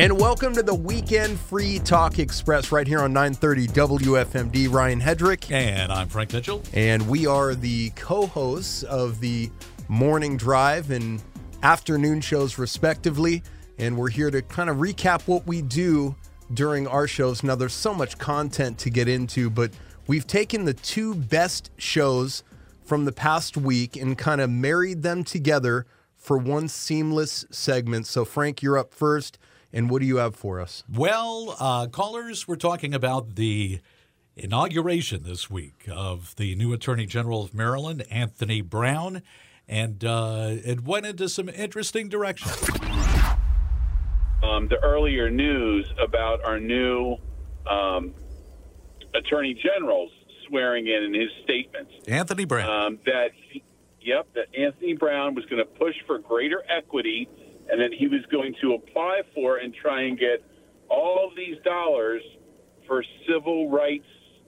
And welcome to the Weekend Free Talk Express right here on 930 WFMD. Ryan Hedrick. And I'm Frank Mitchell. And we are the co-hosts of the Morning Drive and afternoon shows, respectively. And we're here to kind of recap what we do during our shows. Now, there's so much content to get into, but we've taken the two best shows from the past week and kind of married them together for one seamless segment. So, Frank, you're up first. And what do you have for us? Well, callers, we're talking about the inauguration this week of the new Attorney General of Maryland, Anthony Brown, and it went into some interesting directions. The earlier news about our new Attorney General's swearing in his statements. Anthony Brown. That Anthony Brown was going to push for greater equity, and that he was going to apply for and try and get all of these dollars for civil rights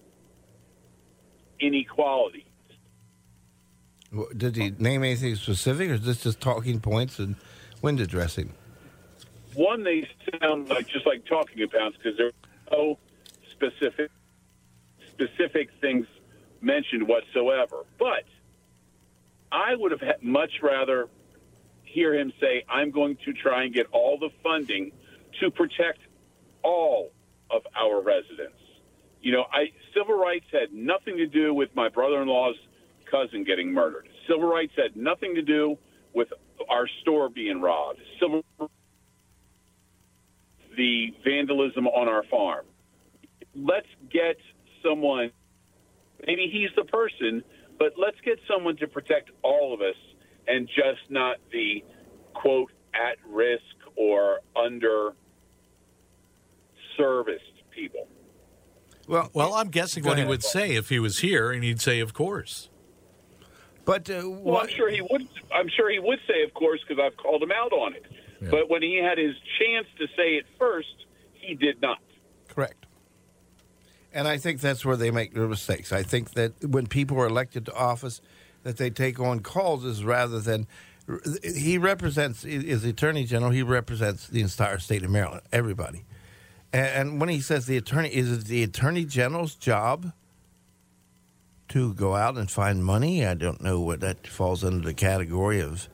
inequality. Did he name anything specific, or is this just talking points and window dressing? One, they sound just like talking points because there are no specific things mentioned whatsoever. But I would have much rather hear him say, I'm going to try and get all the funding to protect all of our residents. You know, civil rights had nothing to do with my brother-in-law's cousin getting murdered. Civil rights had nothing to do with our store being robbed. The vandalism on our farm. Let's get someone, maybe he's the person, but let's get someone to protect all of us and just not the, quote, at-risk or under-serviced people. Well, I'm guessing what he would say if he was here, and he'd say, of course. But well, I'm sure he would. I'm sure he would say, of course, because I've called him out on it. Yeah. But when he had his chance to say it first, he did not. Correct. And I think that's where they make their mistakes. I think that when people are elected to office, that they take on causes rather than he represents, as the Attorney General, he represents the entire state of Maryland, everybody. And when he says is it the Attorney General's job to go out and find money? I don't know what that falls under the category of,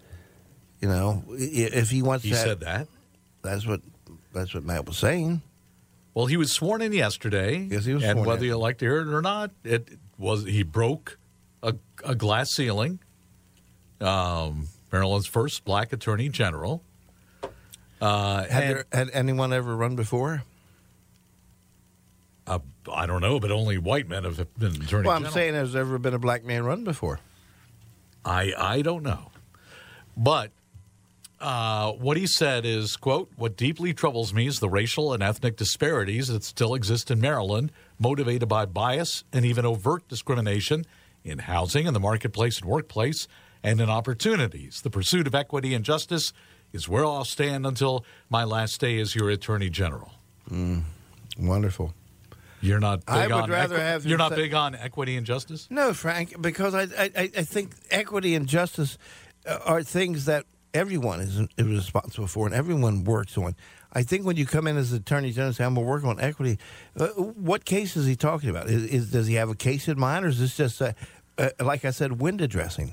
if he wants He said that? That's what Matt was saying. Well, he was sworn in yesterday. Yes, he was and sworn whether in. you like to hear it or not, he broke a glass ceiling. Maryland's first black Attorney General. Had anyone ever run before? I don't know, but only white men have been Attorney General. Well, I'm saying, has there ever been a black man run before? I don't know. But what he said is, quote, what deeply troubles me is the racial and ethnic disparities that still exist in Maryland, motivated by bias and even overt discrimination in housing, in the marketplace and workplace, and in opportunities. The pursuit of equity and justice is where I'll stand until my last day as your Attorney General. Wonderful. You're not big you're not big on equity and justice? No, Frank, because I think equity and justice are things that everyone is responsible for and everyone works on. I think when you come in as Attorney General and say, I'm going to work on equity, what case is he talking about? Does he have a case in mind, or is this just, like I said, window dressing?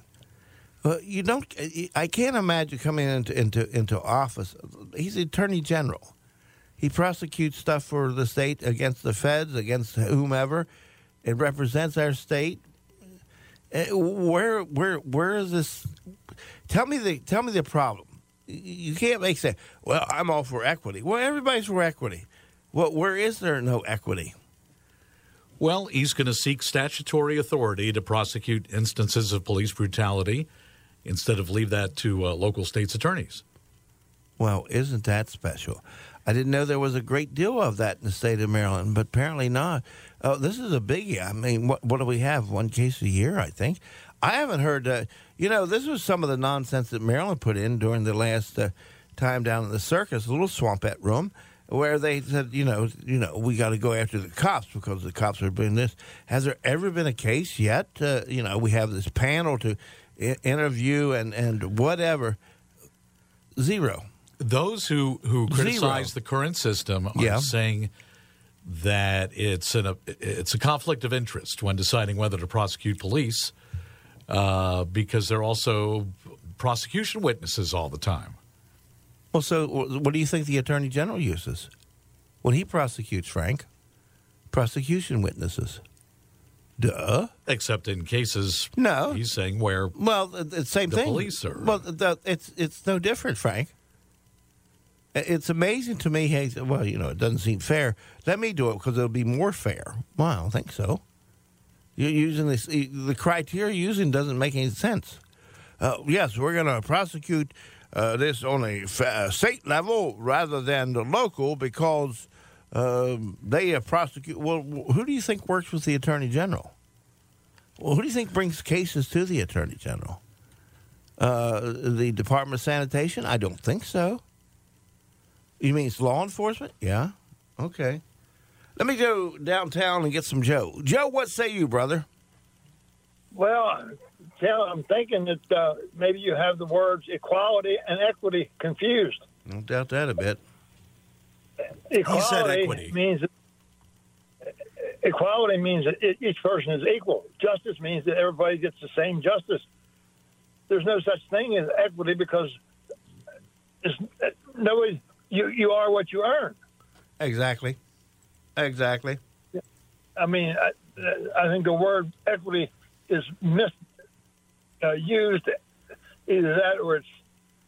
I can't imagine coming into office. He's the Attorney General. He prosecutes stuff for the state against the feds, against whomever. It represents our state. Where is this? Tell me the problem. You can't say, well, I'm all for equity. Well, everybody's for equity. Well, where is there no equity? Well, he's going to seek statutory authority to prosecute instances of police brutality instead of leave that to local states' attorneys. Well, isn't that special? I didn't know there was a great deal of that in the state of Maryland, but apparently not. This is a biggie. I mean, what do we have? One case a year, I think. I haven't heard, this was some of the nonsense that Maryland put in during the last time down in the circus, a little swampette room, where they said, we got to go after the cops because the cops are doing this. Has there ever been a case yet? We have this panel to interview and whatever. Zero. Those who criticize the current system are saying that it's a conflict of interest when deciding whether to prosecute police because they're also prosecution witnesses all the time. Well, so what do you think the Attorney General uses when he prosecutes, Frank? Prosecution witnesses. Duh. Except in cases, no, he's saying where the same thing. Police are. Well, it's no different, Frank. It's amazing to me. Hey, well, it doesn't seem fair. Let me do it because it'll be more fair. Well, I don't think so. You're using this. The criteria you're using doesn't make any sense. Yes, we're going to prosecute this on a state level rather than the local because they prosecute. Well, who do you think works with the Attorney General? Well, who do you think brings cases to the Attorney General? The Department of Sanitation? I don't think so. You mean it's law enforcement? Yeah. Okay. Let me go downtown and get some Joe. Joe, what say you, brother? Well, I'm thinking that maybe you have the words equality and equity confused. Don't doubt that a bit. Equality he said equity. Equality means that each person is equal. Justice means that everybody gets the same justice. There's no such thing as equity because nobody. You are what you earn. Exactly. I mean, I think the word equity is misused. Either that or it's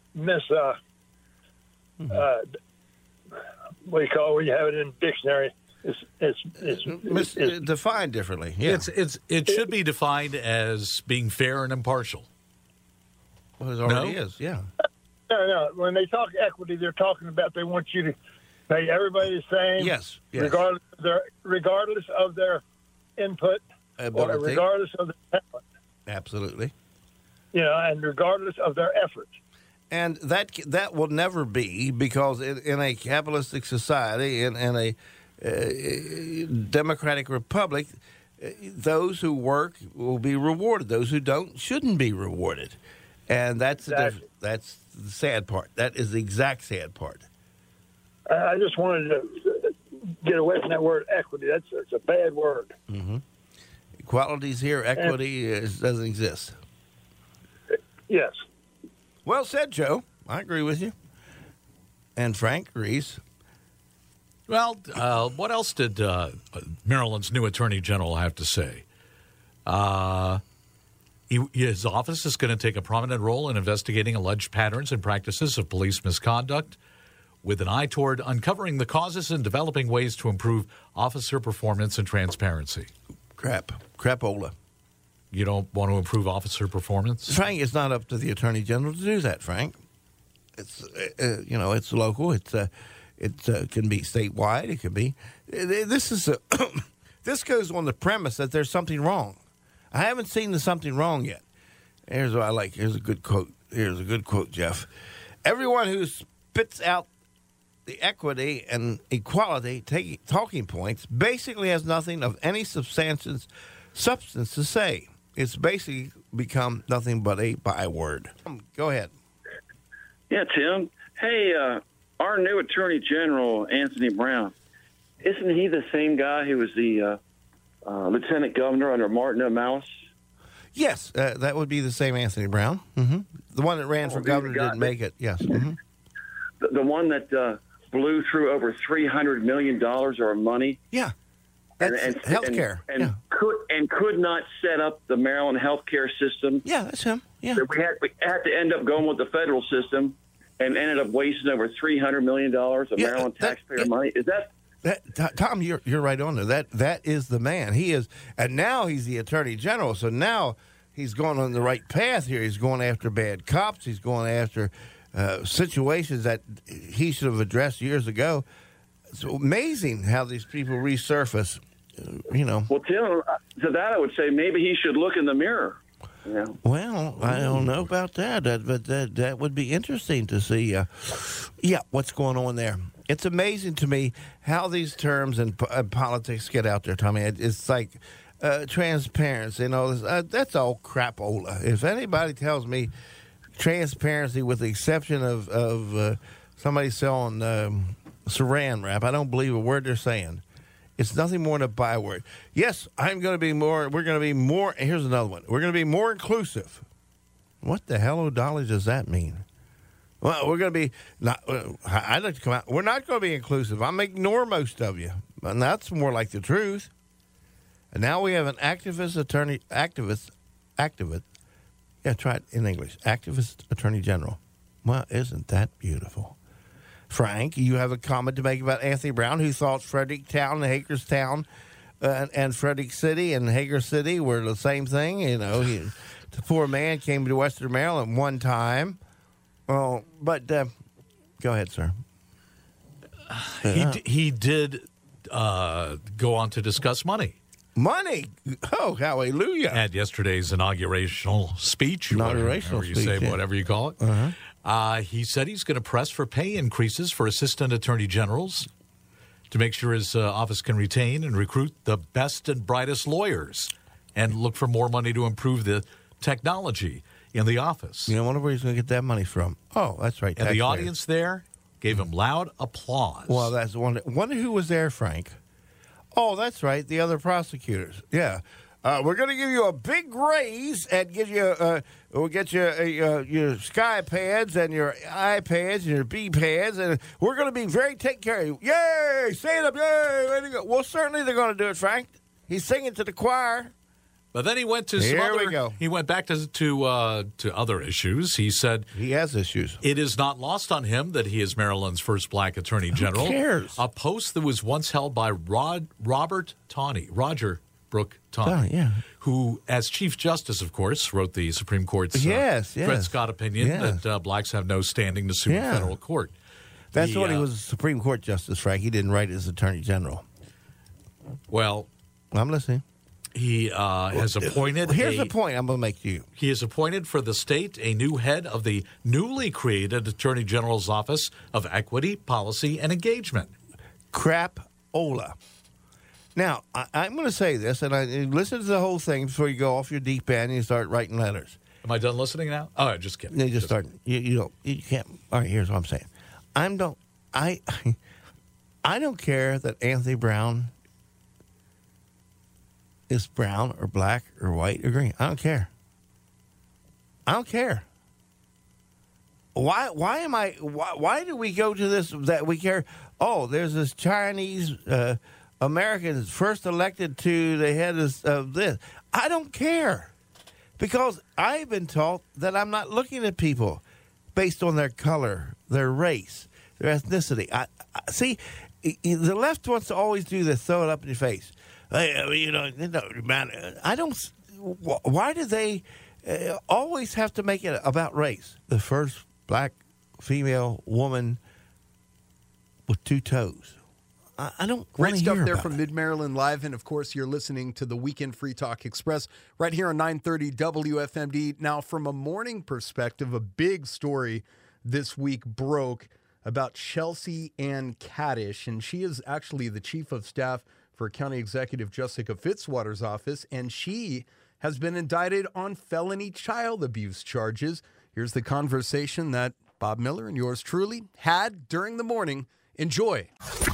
what do you call it when you have it in a dictionary? It's defined differently. Yeah. It should be defined as being fair and impartial. Well, it already is. Yeah. No. When they talk equity, they're talking about they want you to pay everybody the same. Yes. Regardless of their input ability. Or regardless of their talent. Absolutely. And regardless of their effort. And that will never be because in a capitalistic society, in a democratic republic, those who work will be rewarded. Those who don't shouldn't be rewarded. And that's the sad part. That is the exact sad part. I just wanted to get away from that word equity. It's a bad word. Mm-hmm. Equality's here. Equity doesn't exist. Yes. Well said, Joe. I agree with you. And Frank agrees. Well, what else did Maryland's new Attorney General have to say? His office is going to take a prominent role in investigating alleged patterns and practices of police misconduct with an eye toward uncovering the causes and developing ways to improve officer performance and transparency. Crapola. You don't want to improve officer performance? Frank, it's not up to the Attorney General to do that, Frank. It's, it's local. It can be statewide. It can be. This goes on the premise that there's something wrong. I haven't seen the something wrong yet. Here's what I like. Here's a good quote, Jeff. Everyone who spits out the equity and equality talking points basically has nothing of any substance to say. It's basically become nothing but a byword. Go ahead. Yeah, Tim. Hey, our new Attorney General, Anthony Brown, isn't he the same guy who was the Lieutenant Governor under Martin O'Malley? Yes, that would be the same Anthony Brown. Mm-hmm. The one that ran for governor didn't make it. Yes. Mm-hmm. The one that blew through over $300 million of money. Yeah. That's health care. And could not set up the Maryland health care system. Yeah, that's him. Yeah. So we had to end up going with the federal system and ended up wasting over $300 million of Maryland taxpayer money. Is that... Tom, you're right on there. That is the man. He is, and now he's the Attorney General. So now he's going on the right path here. He's going after bad cops. He's going after situations that he should have addressed years ago. It's amazing how these people resurface. Well, Tim, to that I would say maybe he should look in the mirror. Yeah. Well, I don't know about that, but that would be interesting to see. What's going on there? It's amazing to me how these terms and politics get out there, Tommy. It's like transparency and all this. That's all crapola. If anybody tells me transparency with the exception of somebody selling saran wrap. I don't believe a word they're saying. It's nothing more than a byword. Yes, we're going to be more, here's another one. We're going to be more inclusive. What the hell, O'Dolly, does that mean? Well, we're going to be, I'd like to come out. We're not going to be inclusive. I'm ignore most of you. And that's more like the truth. And now we have an activist. Yeah, try it in English. Activist attorney general. Well, isn't that beautiful? Frank, you have a comment to make about Anthony Brown, who thought Fredericktown and Hagerstown and Frederick City and Hager City were the same thing. You know, the poor man came to Western Maryland one time. Oh, but go ahead, sir. He did go on to discuss money. Money? Oh, hallelujah. At yesterday's inaugurational speech. Whatever you call it. Uh-huh. He said he's going to press for pay increases for assistant attorney generals to make sure his office can retain and recruit the best and brightest lawyers and look for more money to improve the technology in the office. You know, I wonder where he's going to get that money from. Oh, that's right. And the audience there gave him loud applause. Well, that's one. Wonder who was there, Frank. Oh, that's right. The other prosecutors. Yeah. We're going to give you a big raise and give you we'll get you your Sky Pads and your iPads and your B Pads, and we're going to be very take care of you. Yay! Say it up. Yay! Way to go. Well, certainly they're going to do it, Frank. He's singing to the choir. But then he went to He went back to other issues. He said he has issues. It is not lost on him that he is Maryland's first black attorney general. Who cares? A post that was once held by Roger Brooke Taney, who, as Chief Justice, of course, wrote the Supreme Court's Dred Scott opinion that blacks have no standing to sue in federal court. That's what he was a Supreme Court Justice, Frank. He didn't write it as Attorney General. Well, I'm listening. He has appointed. Here's the point I'm going to make to you. He has appointed for the state a new head of the newly created Attorney General's Office of Equity, Policy, and Engagement. Crap-ola. Now, I'm going to say this, and I listen to the whole thing before you go off your deep end and you start writing letters. Am I done listening now? Oh, just kidding. You just start. You can't. All right. Here's what I'm saying. I don't care that Anthony Brown is brown or black or white or green. I don't care. Why do we go to this that we care? Oh, there's this Chinese American first elected to the head of this. I don't care, because I've been taught that I'm not looking at people based on their color, their race, their ethnicity. I see, the left wants to always do this, throw it up in your face. Hey, I don't. Why do they always have to make it about race? The first black female woman with two toes. I don't. Great stuff there about from Mid Maryland Live, and of course you're listening to the Weekend Free Talk Express right here on 930 WFMD. Now, from a morning perspective, a big story this week broke about Chelsea Ann Kaddish, and she is actually the chief of staff for County Executive Jessica Fitzwater's office, and she has been indicted on felony child abuse charges. Here's the conversation that Bob Miller and yours truly had during the morning. Enjoy.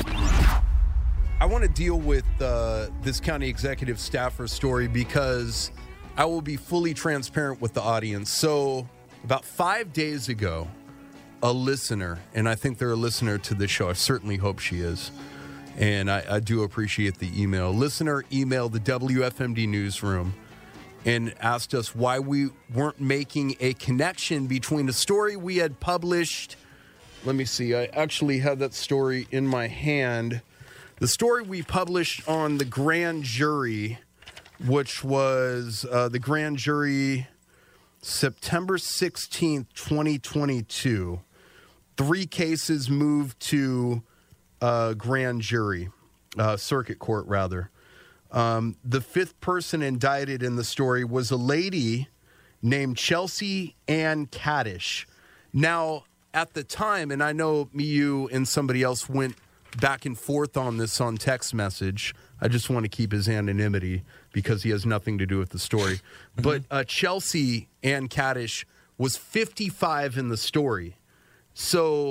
I want to deal with this county executive staffer story because I will be fully transparent with the audience. So about 5 days ago, a listener, and I think they're a listener to the show. I certainly hope she is. And I do appreciate the email. Listener emailed the WFMD newsroom and asked us why we weren't making a connection between the story we had published. Let me see. I actually have that story in my hand. The story we published on the grand jury, which was the grand jury September 16th, 2022. 3 cases moved to grand jury, circuit court, rather. The 5th person indicted in the story was a lady named Chelsea Ann Kaddish. Now, at the time, and I know me, you, and somebody else went back and forth on this on text message. I just want to keep his anonymity because he has nothing to do with the story. But Chelsea Ann Kaddish was 55 in the story. So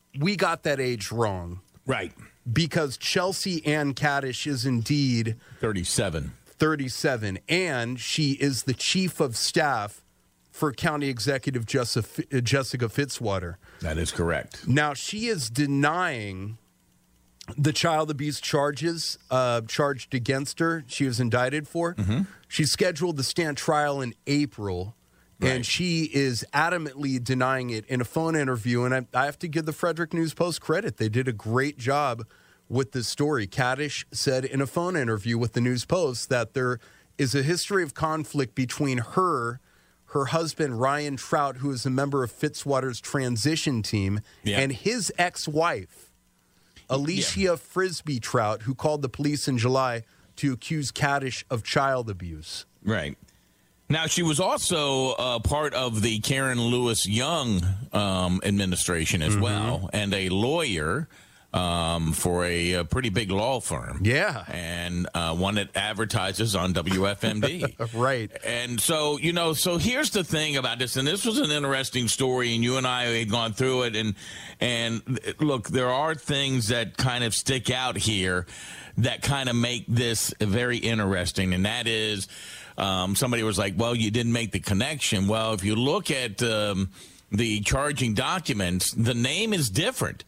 we got that age wrong. Right. Because Chelsea Ann Kaddish is indeed 37. 37, and she is the chief of staff for County Executive Jessica Fitzwater. That is correct. Now, she is denying the child abuse charges charged against her. She was indicted for. Mm-hmm. She's scheduled to stand trial in April, and she is adamantly denying it in a phone interview. And I have to give the Frederick News Post credit. They did a great job with this story. Kaddish said in a phone interview with the News Post that there is a history of conflict between her husband, Ryan Trout, who is a member of Fitzwater's transition team, and his ex-wife, Alicia Frisbee Trout, who called the police in July to accuse Kaddish of child abuse. Right. Now, she was also part of the Karen Lewis Young administration as well, and a lawyer for a pretty big law firm. Yeah. And one that advertises on WFMD. Right. And so, so here's the thing about this, and this was an interesting story, and you and I had gone through it, and look, there are things that kind of stick out here that kind of make this very interesting, and that is somebody was like, well, you didn't make the connection. Well, if you look at the charging documents, the name is different.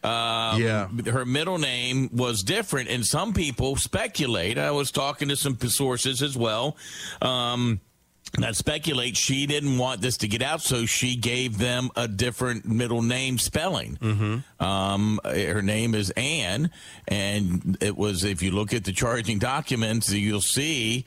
Her middle name was different, and some people speculate. I was talking to some sources as well that speculate she didn't want this to get out, so she gave them a different middle name spelling. Her name is Ann, and it was, if you look at the charging documents, you'll see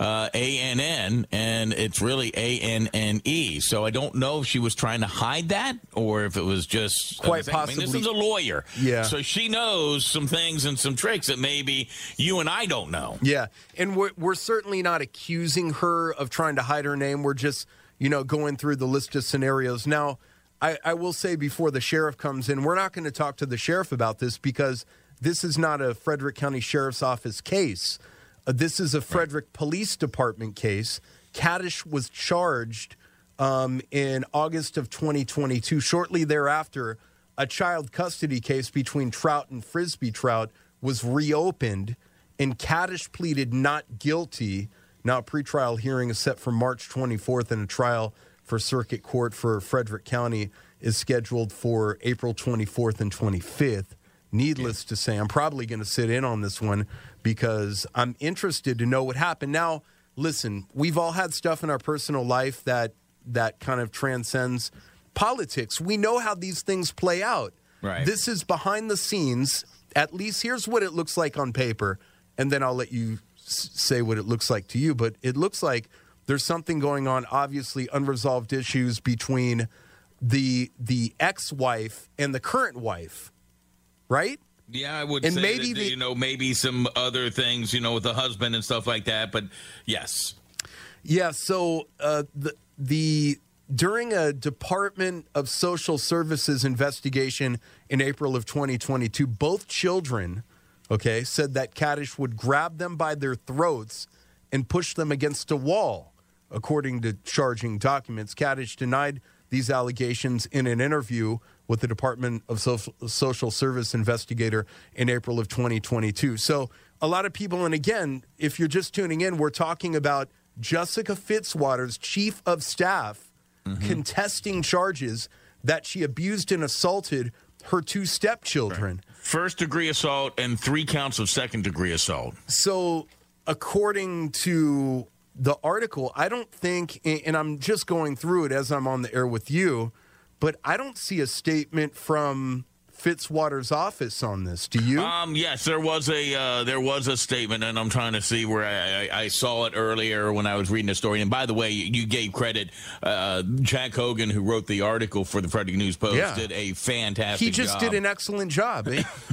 ANN, and it's really ANNE. So I don't know if she was trying to hide that or if it was just quite possibly. This is a lawyer, so she knows some things and some tricks that maybe you and I don't know. Yeah, and we're certainly not accusing her of trying to hide her name. We're just going through the list of scenarios. Now, I will say before the sheriff comes in, we're not going to talk to the sheriff about this because this is not a Frederick County Sheriff's Office case. This is a Frederick Police Department case. Kaddish was charged in August of 2022. Shortly thereafter, a child custody case between Trout and Frisbee Trout was reopened, and Kaddish pleaded not guilty. Now, a pretrial hearing is set for March 24th, and a trial for Circuit Court for Frederick County is scheduled for April 24th and 25th. Needless to say, I'm probably going to sit in on this one because I'm interested to know what happened. Now, listen, we've all had stuff in our personal life that kind of transcends politics. We know how these things play out. Right. This is behind the scenes. At least here's what it looks like on paper, and then I'll let you say what it looks like to you. But it looks like there's something going on, obviously unresolved issues between the ex-wife and the current wife. Right? Yeah, I would and say maybe that, maybe some other things, with the husband and stuff like that. But yes. Yeah. So during a Department of Social Services investigation in April of 2022, both children, said that Kaddish would grab them by their throats and push them against a wall, according to charging documents. Kaddish denied these allegations in an interview with the Department of Social Service investigator in April of 2022. So a lot of people, and again, if you're just tuning in, we're talking about Jessica Fitzwater's chief of staff contesting charges that she abused and assaulted her two stepchildren. Right. First-degree assault and 3 counts of second-degree assault. So according to the article, I don't think, and I'm just going through it as I'm on the air with you, but I don't see a statement from Fitzwater's office on this. Do you? Yes, there was a statement, and I'm trying to see where I saw it earlier when I was reading the story. And by the way, you gave credit. Jack Hogan, who wrote the article for the Frederick News Post, did a fantastic job. He just did an excellent job.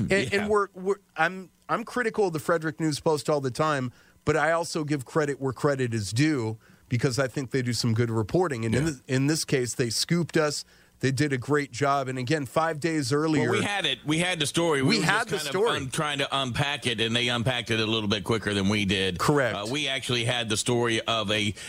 And I'm critical of the Frederick News Post all the time, but I also give credit where credit is due because I think they do some good reporting. And in this case, they scooped us. They did a great job. And again, 5 days earlier. Well, we had it. We had the story. We were had just the kind of story. trying to unpack it, and they unpacked it a little bit quicker than we did. Correct. We actually had the story of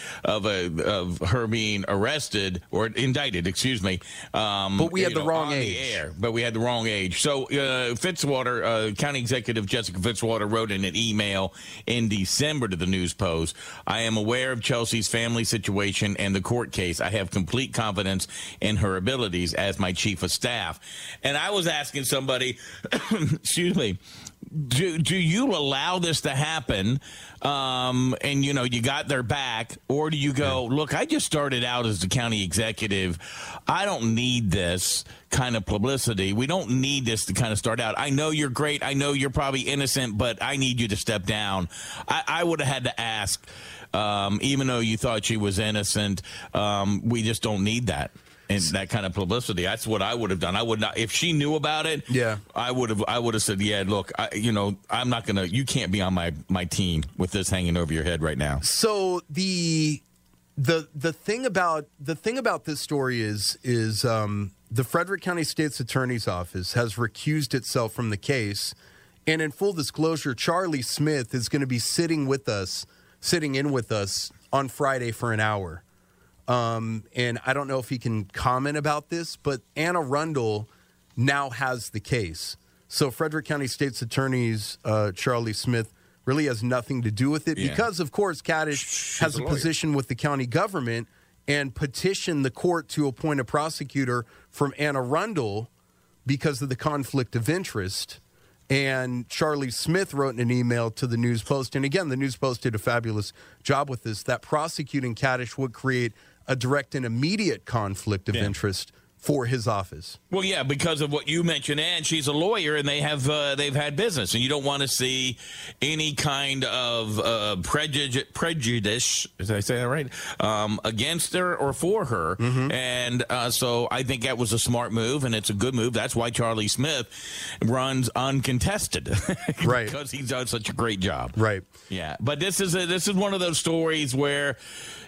her being arrested or indicted. Excuse me. But we had the wrong on age. The air, but we had the wrong age. So Fitzwater, County Executive Jessica Fitzwater, wrote in an email in December to the News Post. I am aware of Chelsea's family situation and the court case. I have complete confidence in her abilities as my chief of staff. And I was asking somebody, excuse me, do you allow this to happen? And, you got their back, or do you go, look, I just started out as the county executive. I don't need this kind of publicity. We don't need this to kind of start out. I know you're great. I know you're probably innocent, but I need you to step down. I would have had to ask, even though you thought she was innocent, we just don't need that. And that kind of publicity. That's what I would have done. I would not, if she knew about it. Yeah, I would have said, yeah, look, I'm not gonna. You can't be on my team with this hanging over your head right now. So the thing about this story is the Frederick County State's Attorney's Office has recused itself from the case, and in full disclosure, Charlie Smith is going to be sitting in with us on Friday for an hour. And I don't know if he can comment about this, but Anne Arundel now has the case. So Frederick County State's Attorney's Charlie Smith really has nothing to do with it because, of course, Kaddish has a position with the county government and petitioned the court to appoint a prosecutor from Anne Arundel because of the conflict of interest. And Charlie Smith wrote in an email to the News Post, and again, the News Post did a fabulous job with this, that prosecuting Kaddish would create a direct and immediate conflict of interest for his office. Well, yeah, because of what you mentioned, and she's a lawyer, and they've had business, and you don't want to see any kind of prejudice. Did I say that right? Against her or for her, and so I think that was a smart move, and it's a good move. That's why Charlie Smith runs uncontested, right? Because he's done such a great job, right? Yeah, but this is one of those stories where,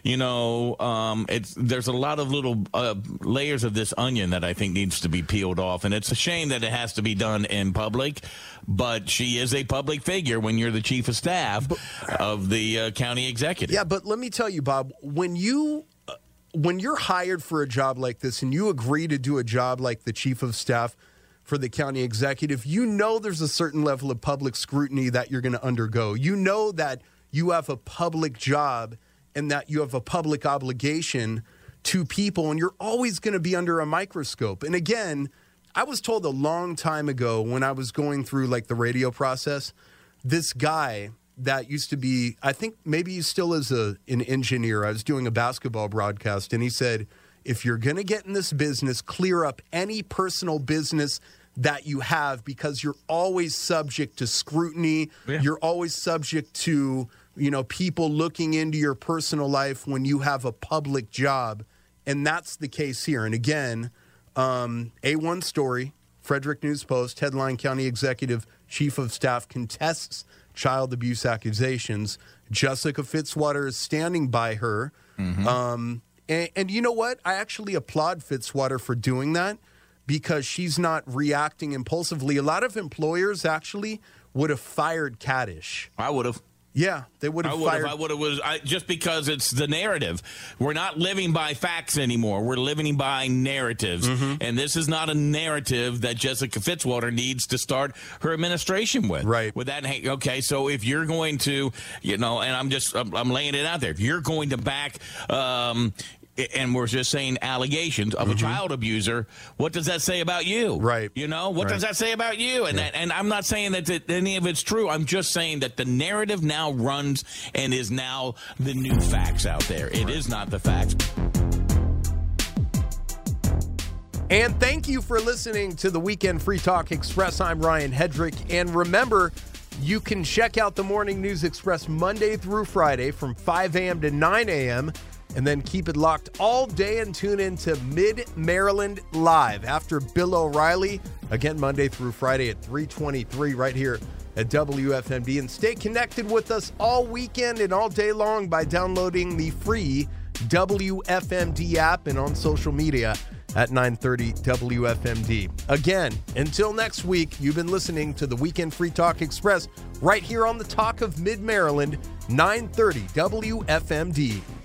there's a lot of little layers of this onion that I think needs to be peeled off, and it's a shame that it has to be done in public, but she is a public figure when you're the chief of staff of the county executive. Yeah, but let me tell you, Bob, when you're hired for a job like this and you agree to do a job like the chief of staff for the county executive, there's a certain level of public scrutiny that you're going to undergo. You know that you have a public job and that you have a public obligation to people, and you're always going to be under a microscope. And again, I was told a long time ago when I was going through the radio process, this guy that used to be, I think maybe he still is an engineer. I was doing a basketball broadcast, and he said, if you're going to get in this business, clear up any personal business that you have, because you're always subject to scrutiny. Yeah. You're always subject to people looking into your personal life when you have a public job. And that's the case here. And again, A1 story, Frederick News Post, headline: County Executive Chief of Staff contests child abuse accusations. Jessica Fitzwater is standing by her. And you know what? I actually applaud Fitzwater for doing that because she's not reacting impulsively. A lot of employers actually would have fired Kaddish. I would have. Yeah, they would have fired. I would have. Just because it's the narrative. We're not living by facts anymore. We're living by narratives. And this is not a narrative that Jessica Fitzwater needs to start her administration with. Right. With that, okay, so if you're going to, and I'm laying it out there. If you're going to back, and we're just saying allegations of a child abuser, what does that say about you? Right. What does that say about you? And and I'm not saying that any of it's true. I'm just saying that the narrative now runs and is now the new facts out there. It is not the facts. And thank you for listening to the Weekend Free Talk Express. I'm Ryan Hedrick. And remember, you can check out the Morning News Express Monday through Friday from 5 a.m. to 9 a.m., and then keep it locked all day and tune in to Mid-Maryland Live after Bill O'Reilly, again Monday through Friday at 3:23 right here at WFMD. And stay connected with us all weekend and all day long by downloading the free WFMD app and on social media at 9:30 WFMD. Again, until next week, you've been listening to the Weekend Free Talk Express right here on the Talk of Mid-Maryland, 9:30 WFMD.